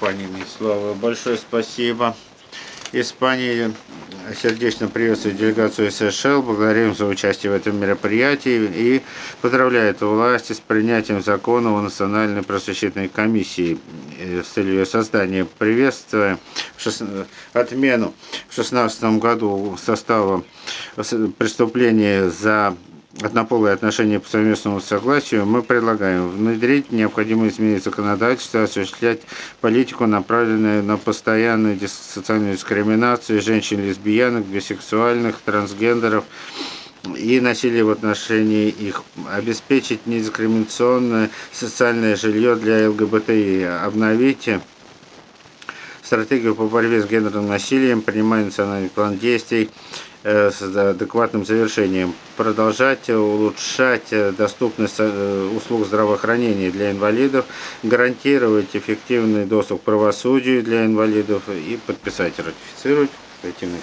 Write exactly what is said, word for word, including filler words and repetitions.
пани Мислова. Большое спасибо. Испания сердечно приветствует делегацию США, благодарим за участие в этом мероприятии и поздравляет власти с принятием закона о Национальной просвещительной комиссии с целью ее создания. Приветствуя отмену в две тысячи шестнадцатом году состава преступления за однополые отношения по совместному согласию, мы предлагаем внедрить необходимые изменения в законодательство, осуществлять политику, направленную на постоянную социальную дискриминацию женщин, лесбиянок, бисексуальных, трансгендеров и насилие в отношении их, обеспечить недискриминационное социальное жилье для ЛГБТИ, обновить стратегию по борьбе с гендерным насилием, принимая национальный план действий с адекватным завершением, продолжать улучшать доступность услуг здравоохранения для инвалидов, гарантировать эффективный доступ к правосудию для инвалидов и подписать и ратифицировать